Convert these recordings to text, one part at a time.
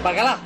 Pargalá.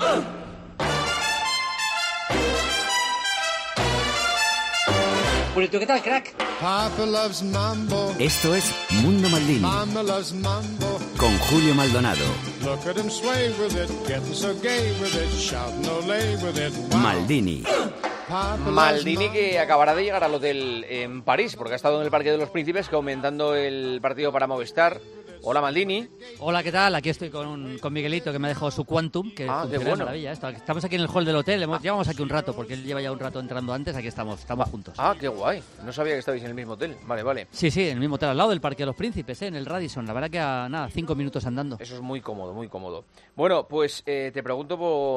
Purito, ¿qué tal, crack? Papa loves mambo. Esto es Mundo Maldini. Mama loves mambo. Con Julio Maldonado. Look at him sway with it, getting so gay with it, shouting olé with it. Wow. Maldini. Maldini, que acabará de llegar al hotel en París, porque ha estado en el Parque de los Príncipes comentando el partido para Movistar. Hola, Maldini. Hola, ¿qué tal? Aquí estoy con Miguelito, que me ha dejado su Quantum, que qué bueno. de maravilla. Estamos aquí en el hall del hotel, llevamos aquí un rato, porque él lleva ya un rato entrando antes, aquí estamos juntos. Ah, qué guay. No sabía que estabais en el mismo hotel. Vale. Sí, en el mismo hotel, al lado del Parque de los Príncipes, en el Radisson. La verdad que a 5 minutos andando. Eso es muy cómodo, muy cómodo. Bueno, pues te pregunto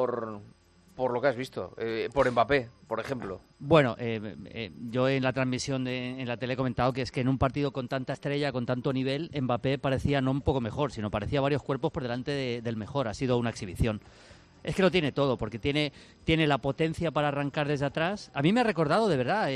por lo que has visto, por Mbappé, por ejemplo. Bueno, yo en la transmisión en la tele he comentado que es que en un partido con tanta estrella, con tanto nivel, Mbappé parecía no un poco mejor, sino parecía varios cuerpos por delante del mejor. Ha sido una exhibición. Es que lo tiene todo, porque tiene la potencia para arrancar desde atrás. A mí me ha recordado, de verdad,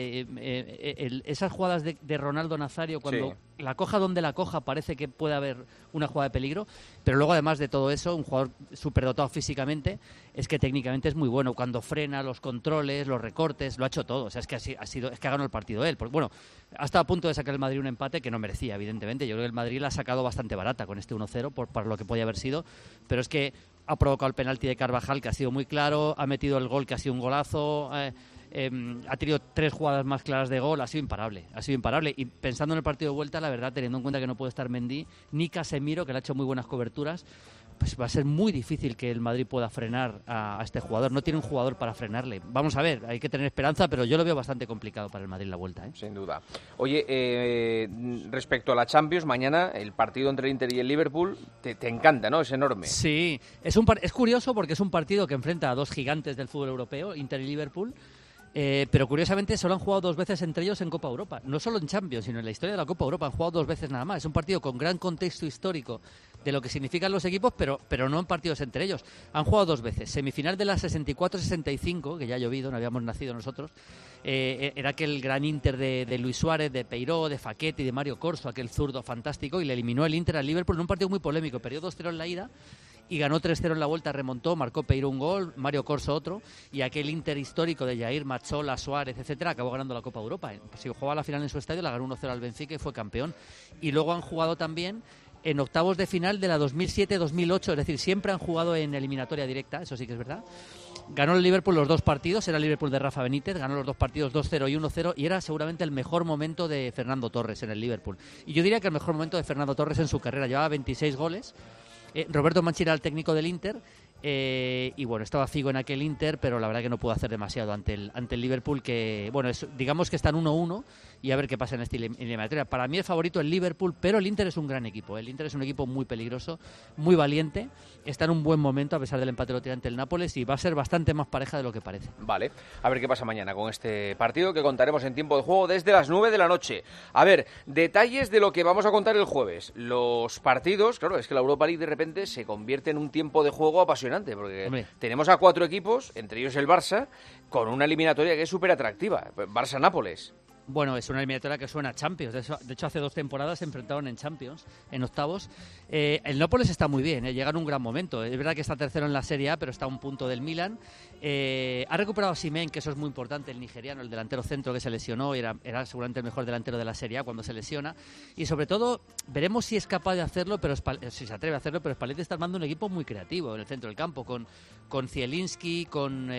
esas jugadas de Ronaldo Nazario, cuando la coja donde la coja, parece que puede haber una jugada de peligro. Pero luego, además de todo eso, un jugador superdotado físicamente, es que técnicamente es muy bueno. Cuando frena, los controles, los recortes, lo ha hecho todo. O sea, es que ha ganado el partido él. Porque, bueno, ha estado a punto de sacar el Madrid un empate que no merecía, evidentemente. Yo creo que el Madrid la ha sacado bastante barata con este 1-0, para lo que podía haber sido. Pero es que ha provocado el penalti de Carvajal, que ha sido muy claro, ha metido el gol, que ha sido un golazo, ha tenido 3 jugadas más claras de gol, ha sido imparable. Y pensando en el partido de vuelta, la verdad, teniendo en cuenta que no puede estar Mendy, ni Casemiro, que le ha hecho muy buenas coberturas, pues va a ser muy difícil que el Madrid pueda frenar a este jugador. No tiene un jugador para frenarle. Vamos a ver, hay que tener esperanza, pero yo lo veo bastante complicado para el Madrid la vuelta. Sin duda. Oye, respecto a la Champions, mañana el partido entre el Inter y el Liverpool te encanta, ¿no? Es enorme. Sí, es curioso porque es un partido que enfrenta a 2 gigantes del fútbol europeo, Inter y Liverpool. Pero curiosamente solo han jugado 2 veces entre ellos en Copa Europa. No solo en Champions, sino en la historia de la Copa Europa. Han jugado 2 veces nada más. Es un partido con gran contexto histórico de lo que significan los equipos, pero no en partidos entre ellos. Han jugado 2 veces. Semifinal de la 64-65, que ya ha llovido, no habíamos nacido nosotros. Era aquel gran Inter de Luis Suárez, de Peiró, de Facchetti, de Mario Corso, aquel zurdo fantástico, y le eliminó el Inter al Liverpool en un partido muy polémico. Perdió 2-0 en la ida y ganó 3-0 en la vuelta, remontó, marcó Peiró un gol, Mario Corso otro, y aquel Inter histórico de Jair, Mazzola, Suárez, etcétera, acabó ganando la Copa Europa. Si jugaba la final en su estadio, la ganó 1-0 al Benfica y fue campeón. Y luego han jugado también en octavos de final de la 2007-2008, es decir, siempre han jugado en eliminatoria directa, eso sí que es verdad. Ganó el Liverpool los 2 partidos, era el Liverpool de Rafa Benítez, ganó los 2 partidos 2-0 y 1-0, y era seguramente el mejor momento de Fernando Torres en el Liverpool. Y yo diría que el mejor momento de Fernando Torres en su carrera, llevaba 26 goles. Roberto Mancini era el técnico del Inter, y bueno, estaba Figo en aquel Inter, pero la verdad que no pudo hacer demasiado ante el Liverpool, que bueno, digamos que están 1-1, y a ver qué pasa en esta eliminatoria. Para mí el favorito el Liverpool, pero el Inter es un gran equipo. El Inter es un equipo muy peligroso, muy valiente, está en un buen momento a pesar del empate lo tiene ante el Nápoles, y va a ser bastante más pareja de lo que parece. Vale, a ver qué pasa mañana con este partido que contaremos en tiempo de juego desde las 9 de la noche. A ver, detalles de lo que vamos a contar el jueves. Los partidos, claro, es que la Europa League de repente se convierte en un tiempo de juego apasionante, porque tenemos a 4 equipos, entre ellos el Barça, con una eliminatoria que es súper atractiva. Barça-Nápoles. Bueno, es una eliminatoria que suena a Champions. De hecho, hace 2 temporadas se enfrentaron en Champions, en octavos. El Nápoles está muy bien, llega en un gran momento. Es verdad que está tercero en la Serie A, pero está a un punto del Milan. Ha recuperado a Osimhen, que eso es muy importante, el nigeriano, el delantero centro que se lesionó. Era seguramente el mejor delantero de la Serie A cuando se lesiona. Y sobre todo, veremos si es capaz de hacerlo, si se atreve a hacerlo, pero Spalletti está armando un equipo muy creativo en el centro del campo, con Zielinski, con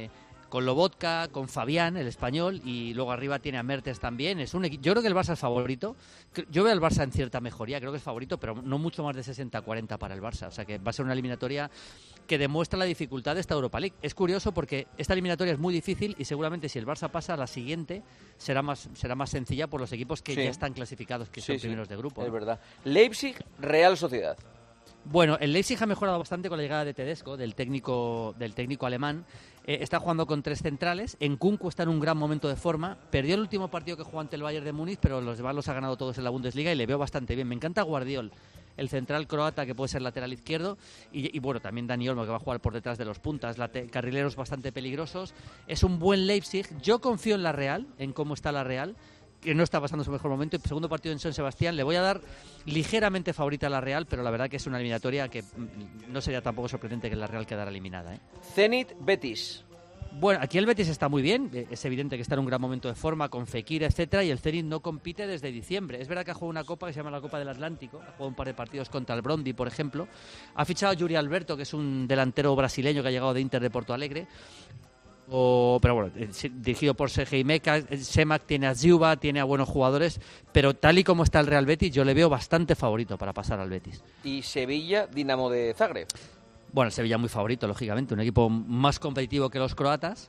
Lobotka, con Fabián, el español, y luego arriba tiene a Mertens también. Yo creo que el Barça es favorito. Yo veo al Barça en cierta mejoría, creo que es favorito, pero no mucho más de 60-40 para el Barça. O sea que va a ser una eliminatoria que demuestra la dificultad de esta Europa League. Es curioso porque esta eliminatoria es muy difícil y seguramente si el Barça pasa, la siguiente será más sencilla por los equipos que ya están clasificados, que son primeros de grupo. Es verdad. Leipzig, Real Sociedad. Bueno, el Leipzig ha mejorado bastante con la llegada de Tedesco, del técnico alemán. Está jugando con 3 centrales. Nkunku está en un gran momento de forma. Perdió el último partido que jugó ante el Bayern de Múnich, pero los demás los ha ganado todos en la Bundesliga y le veo bastante bien. Me encanta Guardiol, el central croata que puede ser lateral izquierdo, y bueno, también Dani Olmo, que va a jugar por detrás de los puntas, carrileros bastante peligrosos. Es un buen Leipzig. Yo confío en la Real, en cómo está la Real, que no está pasando su mejor momento. Y segundo partido en San Sebastián, le voy a dar ligeramente favorita a la Real, pero la verdad que es una eliminatoria que no sería tampoco sorprendente que la Real quedara eliminada, ¿eh? Zenit Betis. Bueno, aquí el Betis está muy bien, es evidente que está en un gran momento de forma con Fekir, etcétera, y el Zenit no compite desde diciembre. Es verdad que ha jugado una copa que se llama la Copa del Atlántico, ha jugado un par de partidos contra el Brondby, por ejemplo. Ha fichado a Yuri Alberto, que es un delantero brasileño que ha llegado de Inter de Porto Alegre. Pero bueno, dirigido por Sergei Meca, Semak tiene a Ziuba, tiene a buenos jugadores, pero tal y como está el Real Betis, yo le veo bastante favorito para pasar al Betis. Y Sevilla, Dinamo de Zagreb. Bueno, el Sevilla muy favorito, lógicamente, un equipo más competitivo que los croatas.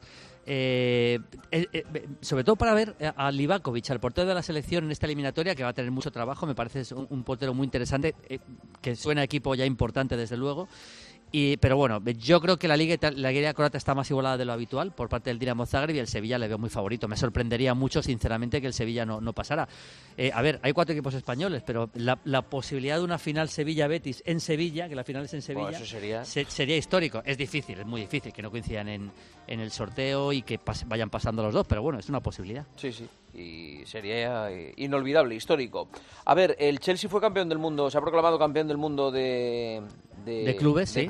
Sobre todo para ver a Livakovic, al portero de la selección en esta eliminatoria, que va a tener mucho trabajo. Me parece un portero muy interesante, que suena a equipo ya importante, desde luego. Pero bueno, yo creo que la liga croata está más igualada de lo habitual por parte del Dinamo Zagreb, y el Sevilla le veo muy favorito. Me sorprendería mucho, sinceramente, que el Sevilla no pasara. A ver, hay 4 equipos españoles, pero la posibilidad de una final Sevilla-Betis en Sevilla, que la final es en Sevilla, eso sería... sería histórico. Es difícil, es muy difícil que no coincidan en el sorteo y que vayan pasando los dos, pero bueno, es una posibilidad. Sí, y sería inolvidable, histórico. A ver, el Chelsea fue campeón del mundo, se ha proclamado campeón del mundo de clubes, sí,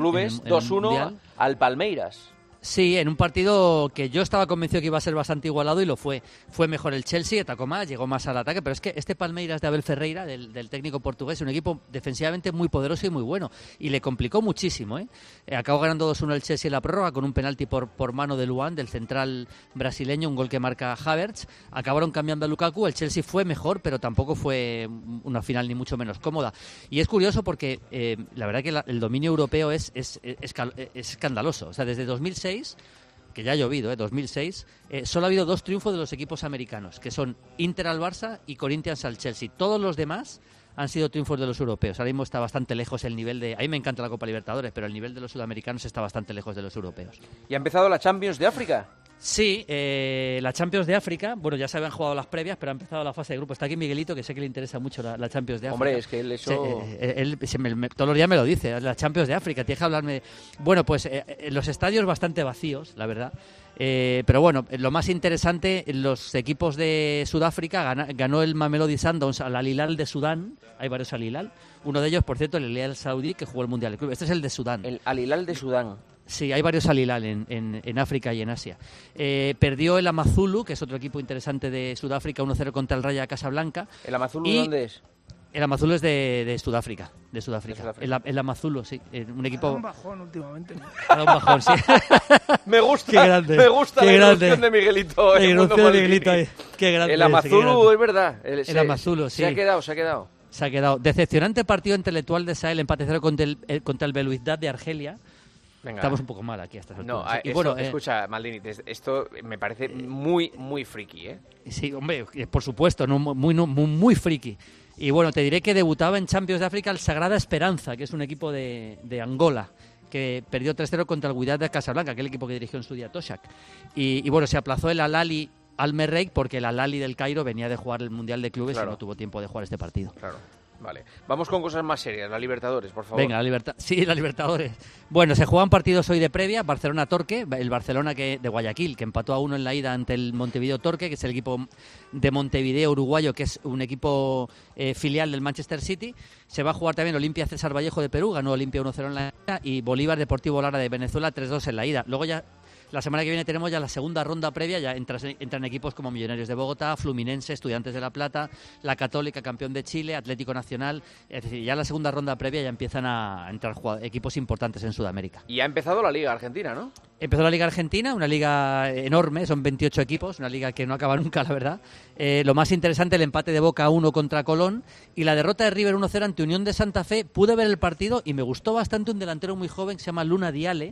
2-1 al Palmeiras. Sí, en un partido que yo estaba convencido que iba a ser bastante igualado, y lo fue. Fue mejor el Chelsea, atacó más, llegó más al ataque, pero es que este Palmeiras de Abel Ferreira, del técnico portugués, es un equipo defensivamente muy poderoso y muy bueno, y le complicó muchísimo, ¿eh? Acabó ganando 2-1 el Chelsea en la prórroga con un penalti por mano de Luan, del central brasileño, un gol que marca Havertz. Acabaron cambiando a Lukaku, el Chelsea fue mejor, pero tampoco fue una final ni mucho menos cómoda. Y es curioso porque la verdad que el dominio europeo es escandaloso. O sea, desde 2006, que ya ha llovido, 2006, solo ha habido 2 triunfos de los equipos americanos, que son Inter al Barça y Corinthians al Chelsea. Todos los demás han sido triunfos de los europeos. Ahora mismo está bastante lejos el nivel de... A mí me encanta la Copa Libertadores, pero el nivel de los sudamericanos está bastante lejos de los europeos. ¿Y ha empezado la Champions de África? Sí, la Champions de África, bueno, ya se habían jugado las previas, pero ha empezado la fase de grupo. Está aquí Miguelito, que sé que le interesa mucho la Champions de África. Hombre, es que él eso... Él todos los días me lo dice, la Champions de África, tienes que hablarme... Bueno, pues los estadios bastante vacíos, la verdad. Pero bueno, lo más interesante, los equipos de Sudáfrica ganó el Mamelodi Sundowns al Al Hilal de Sudán. Hay varios Al Hilal. Uno de ellos, por cierto, el Al Hilal Saudí, que jugó el Mundial de Club. Este es el de Sudán. El Al Hilal de Sudán. Sí, hay varios Al Hilal en África y en Asia. Perdió el Amazulu, que es otro equipo interesante de Sudáfrica, 1-0 contra el Raja Casablanca. ¿El Amazulu dónde es? El Amazulu es de Sudáfrica. De Sudáfrica. El Amazulu, sí. Un equipo... un bajón últimamente. Un bajón, sí. Me gusta, qué grande, me gusta qué la grande. introducción de Miguelito. La introducción de Miguelito ahí. Qué grande. El Amazulu, es verdad. El Amazulu, sí. Se ha quedado. Se ha quedado. Decepcionante partido intelectual de Sahel, empate 0 contra el Belouizdad de Argelia. Venga. Estamos un poco mal aquí a estas alturas. No, y bueno, escucha, Maldini, esto me parece muy, muy friki, ¿eh? Sí, hombre, por supuesto, muy friki. Y bueno, te diré que debutaba en Champions de África el Sagrada Esperanza, que es un equipo de Angola, que perdió 3-0 contra el Wydad de Casablanca, aquel equipo que dirigió en su día Toshak. Y bueno, se aplazó el Al-Ahly al Merreikh porque el Al-Ahly del Cairo venía de jugar el Mundial de Clubes, claro, y no tuvo tiempo de jugar este partido. Claro. Vale, vamos con cosas más serias, la Libertadores, por favor. Venga, la Libertadores. Bueno, se juegan partidos hoy de previa, Barcelona-Torque, el Barcelona de Guayaquil, que empató a 1 en la ida ante el Montevideo Torque, que es el equipo de Montevideo uruguayo, que es un equipo filial del Manchester City. Se va a jugar también Olimpia César Vallejo de Perú, ganó Olimpia 1-0 en la ida, y Bolívar Deportivo Lara de Venezuela 3-2 en la ida. Luego ya... La semana que viene tenemos ya la segunda ronda previa, ya entran equipos como Millonarios de Bogotá, Fluminense, Estudiantes de La Plata, La Católica, campeón de Chile, Atlético Nacional. Es decir, ya la segunda ronda previa ya empiezan a entrar equipos importantes en Sudamérica. Y ha empezado la Liga Argentina, ¿no? Empezó la Liga Argentina, una liga enorme, son 28 equipos, una liga que no acaba nunca, la verdad. Lo más interesante, el empate de Boca 1 contra Colón y la derrota de River 1-0 ante Unión de Santa Fe. Pude ver el partido y me gustó bastante un delantero muy joven que se llama Luna Diale.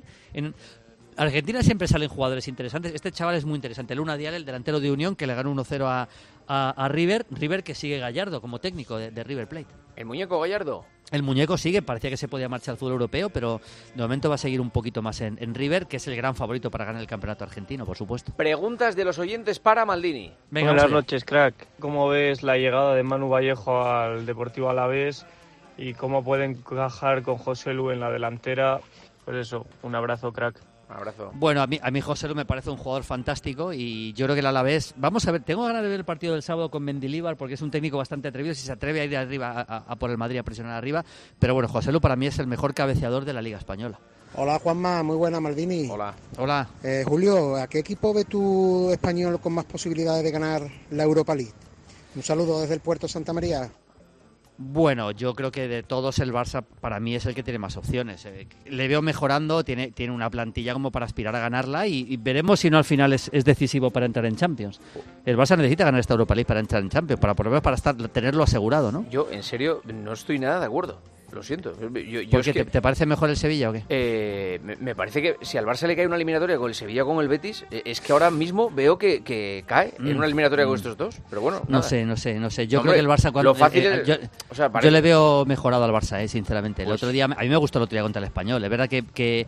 Argentina siempre salen jugadores interesantes. Este chaval es muy interesante. Luna Dial, el delantero de Unión, que le ganó 1-0 a River. River que sigue Gallardo como técnico de River Plate. ¿El muñeco Gallardo? El muñeco sigue. Parecía que se podía marchar al fútbol europeo, pero de momento va a seguir un poquito más en River, que es el gran favorito para ganar el campeonato argentino, por supuesto. Preguntas de los oyentes para Maldini. Venga, buenas noches, crack. ¿Cómo ves la llegada de Manu Vallejo al Deportivo Alavés y cómo pueden encajar con José Lu en la delantera? Pues eso, un abrazo, crack. Un abrazo. Bueno, a mí José Lu me parece un jugador fantástico y yo creo que el Alavés... Vamos a ver, tengo ganas de ver el partido del sábado con Mendilibar porque es un técnico bastante atrevido, si se atreve a ir arriba, a por el Madrid, a presionar arriba. Pero bueno, José Lu para mí es el mejor cabeceador de la Liga Española. Hola Juanma, muy buena Maldini. Hola. Julio, ¿a qué equipo ves tú español con más posibilidades de ganar la Europa League? Un saludo desde el Puerto Santa María. Bueno, yo creo que de todos el Barça para mí es el que tiene más opciones. Le veo mejorando, tiene una plantilla como para aspirar a ganarla y veremos si no al final es decisivo para entrar en Champions. El Barça necesita ganar esta Europa League para entrar en Champions, por lo menos para tenerlo asegurado, ¿no? Yo, en serio, no estoy nada de acuerdo. Lo siento. ¿Por qué? ¿Te parece mejor el Sevilla o qué? Me parece que si al Barça le cae una eliminatoria con el Sevilla o con el Betis, es que ahora mismo veo que cae en una eliminatoria con estos dos. Pero bueno, no sé. Yo creo que el Barça cuando... Lo fácil yo le veo mejorado al Barça, sinceramente. El otro día, a mí me gustó el otro día contra el Español. Es verdad que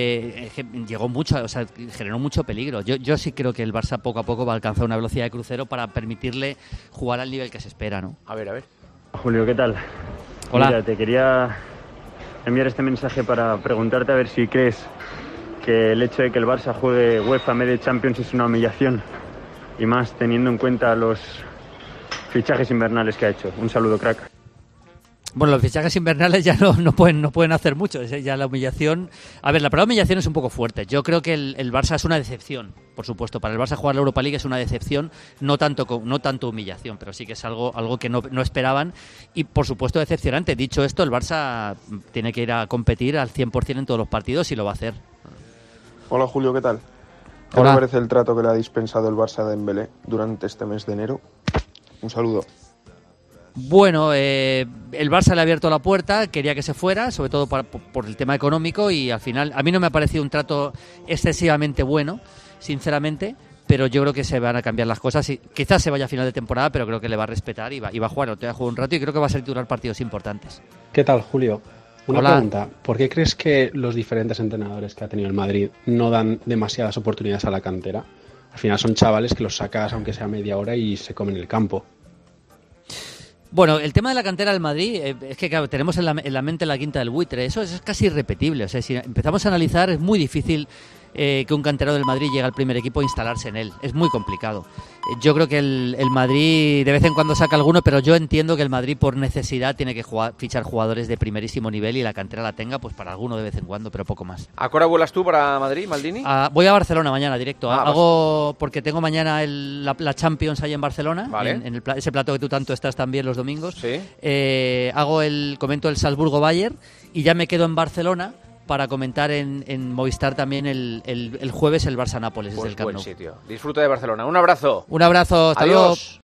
llegó mucho, generó mucho peligro. Yo sí creo que el Barça poco a poco va a alcanzar una velocidad de crucero para permitirle jugar al nivel que se espera, ¿no? A ver. Julio, ¿qué tal? Hola. Mira, te quería enviar este mensaje para preguntarte a ver si crees que el hecho de que el Barça juegue UEFA Media Champions es una humillación, y más teniendo en cuenta los fichajes invernales que ha hecho. Un saludo, crack. Bueno, los fichajes invernales ya no pueden hacer mucho. Ya la humillación... A ver, la palabra humillación es un poco fuerte. Yo creo que el Barça es una decepción, por supuesto. Para el Barça jugar la Europa League es una decepción, no tanto humillación, pero sí que es algo que no esperaban y, por supuesto, decepcionante. Dicho esto, el Barça tiene que ir a competir al 100% en todos los partidos y lo va a hacer. Hola, Julio, ¿qué tal? ¿Qué Hola. te parece el trato que le ha dispensado el Barça a Dembélé durante este mes de enero? Un saludo. Bueno, el Barça le ha abierto la puerta, quería que se fuera, sobre todo por el tema económico, y al final a mí no me ha parecido un trato excesivamente bueno, sinceramente, pero yo creo que se van a cambiar las cosas y quizás se vaya a final de temporada, pero creo que le va a respetar y va a jugar, te va a jugar un rato y creo que va a ser titular partidos importantes. ¿Qué tal, Julio? Una Hola. pregunta, ¿por qué crees que los diferentes entrenadores que ha tenido el Madrid no dan demasiadas oportunidades a la cantera? Al final son chavales que los sacas aunque sea media hora y se comen el campo. Bueno, el tema de la cantera del Madrid, es que claro, tenemos en la mente la quinta del buitre, eso es casi irrepetible. O sea, si empezamos a analizar, es muy difícil que un canterano del Madrid llegue al primer equipo a instalarse en él. Es muy complicado. Yo creo que el Madrid de vez en cuando saca alguno, pero yo entiendo que el Madrid por necesidad tiene que fichar jugadores de primerísimo nivel y la cantera la tenga pues para alguno de vez en cuando, pero poco más. ¿A qué hora vuelas tú para Madrid, Maldini? Voy a Barcelona mañana directo. Vas. Porque tengo mañana la Champions ahí en Barcelona, Vale. en ese plato que tú tanto estás también los domingos. Sí. Comento el Salzburgo-Bayern y ya me quedo en Barcelona para comentar en Movistar también el jueves el Barça-Nápoles desde el Camp Nou. Buen sitio. Disfruta de Barcelona. Un abrazo. Un abrazo, hasta Adiós. luego.